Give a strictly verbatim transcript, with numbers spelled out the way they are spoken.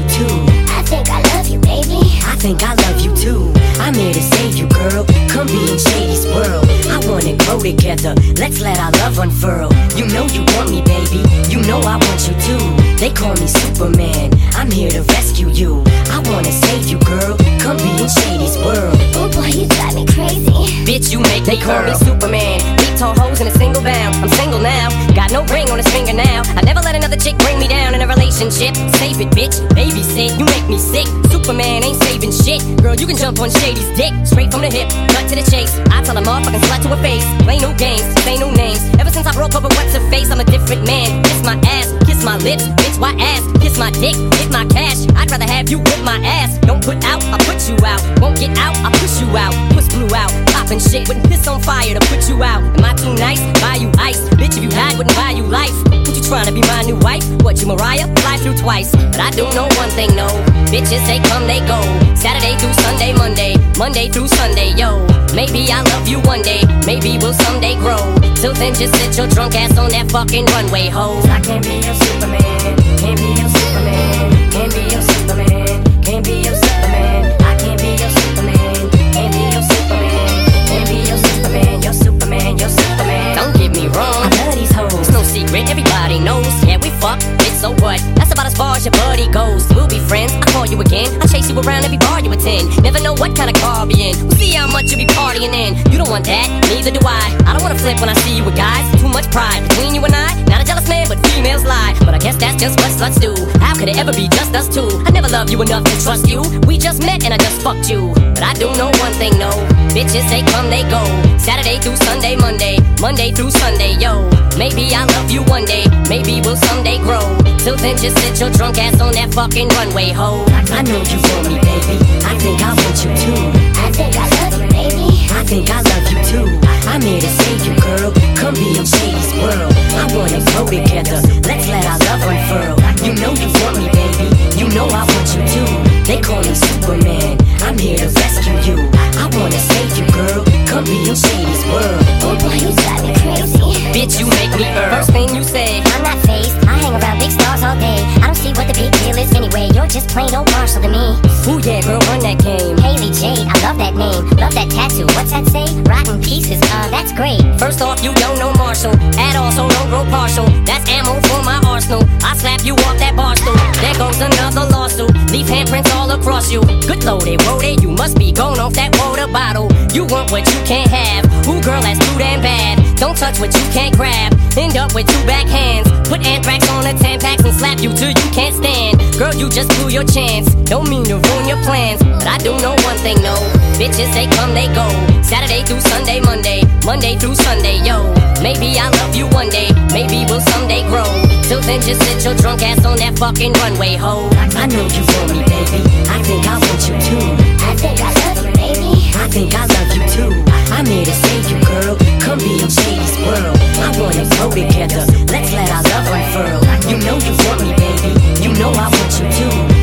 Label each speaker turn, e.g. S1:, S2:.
S1: too.
S2: I think I love you, baby.
S1: I think I love you too. I'm here to save you, girl. Come be in Shady's world. I wanna grow together. Let's let our love unfurl. You know you want me, baby. You know I want you too. They call me Superman. I'm here to rescue you. I wanna save you, girl. Come be in Shady's world.
S2: Oh boy, you drive me crazy.
S1: Bitch, you make
S3: They
S1: me
S3: call me
S1: girl.
S3: Superman. Beat tall hoes in a single bound. I'm single now. Got no ring on his finger now. I never let another chick bring me down in a relationship. Save it, bitch. Babysit. You make me sick. Superman ain't saving shit. Girl, you can jump on Shady's dick. Straight from the hip, cut to the chase. I tell a motherfucking slut to her face. Play no games, say no names. Ever since I broke up with what's her face, I'm a different man. Kiss my ass, kiss my lips. Bitch, why ass? Kiss my dick, hit my cash. I'd rather have you whip my ass. Don't put out, I put you out. Won't get out, I push you out. Push blue out, poppin' shit. Wouldn't piss on fire to put you out. Am I too nice? Buy you ice. Bitch, if you died, wouldn't buy you life. What you tryna be my new wife? What, you Mariah? Fly through twice. But I do know one thing, no. Bitches, they come, they go. Saturday through Sunday, Monday. Monday through Sunday, yo. Maybe I'll love you one day. Maybe we'll someday grow. Till then, just sit your drunk ass on that fucking runway, ho. I can't be your Superman. Can't be your Superman. Can't be your Superman. Can't be your Superman. I can't be your Superman. Can't be your Superman. Can't be your Superman. Your Superman. Your Superman. Don't get me wrong. I love these hoes. It's no secret. Everybody knows. Yeah, we fuck. Bitch, so what? That's about as far as your buddy goes. We'll be friends. I'll call you again. I'll chase you around every bar you attend. Never know what kind of car I'll be in. We'll see how much you be partying in. You don't want that. Neither do I. I don't wanna flip when I see you with guys. Too much pride between you and I. Not a jealous man, but females lie. But I guess that's just what sluts do. How could it ever be just us two? I never loved you enough to trust you. We just met and I just fucked you. But I do know one thing, no. Bitches, they come, they go. Saturday through Sunday, Monday. Monday through Sunday, yo. Maybe I'll love you one day. Maybe we'll someday grow. Till then, just sit your drunk ass on that fucking runway, ho.
S1: I know you want me, baby. I think I want you too.
S2: I think I love you, baby.
S1: I think I love you too. I'm here to save you, girl. Come be in Shady's world. I wanna grow together. Let's let our love unfurl. You know you want me, baby. You know I want you too. They call me Superman. I'm here to rescue you. I wanna save you, girl. Come be in Shady's world.
S2: Oh boy, you drive me crazy.
S3: Bitch, you make me earn. First thing you say,
S2: I'm not phased. I hang around big stars all day. I don't see what the big deal is anyway. You're just plain old Marshall to me.
S3: ooh yeah, girl, run that game.
S2: Haley Jade, I love that name. Love that tattoo. What's that say? Rotten pieces. Uh, that's great.
S3: First off, you don't know Marshall at all, so don't grow partial. That's ammo for my arsenal. I slap you off that bar stool. There goes another lawsuit. Leave handprints all across you. Good loaded, loaded. You must be going off that water bottle. You want what you can't have. Ooh, girl, that's too damn bad. Don't touch what you can't grab. End up with two back hands. Put anthrax on the Tampax and slap you till you can't stand. Girl, you just blew your chance. Don't mean to ruin your plans, but I do know one thing, no. Bitches, they come, they go. Saturday through Sunday, Monday. Monday through Sunday, yo. Maybe I'll love you one day. Maybe we'll someday grow. Till then, just sit your drunk ass on that fucking runway, ho.
S1: I know you want me, baby. I think I want you too.
S2: I think I love you, baby.
S1: I think I love you too. I'm here to save you, girl. Come be in Shady's world. I wanna grow together. Let's let our love unfurl. You know you want me, baby. You know I want you too.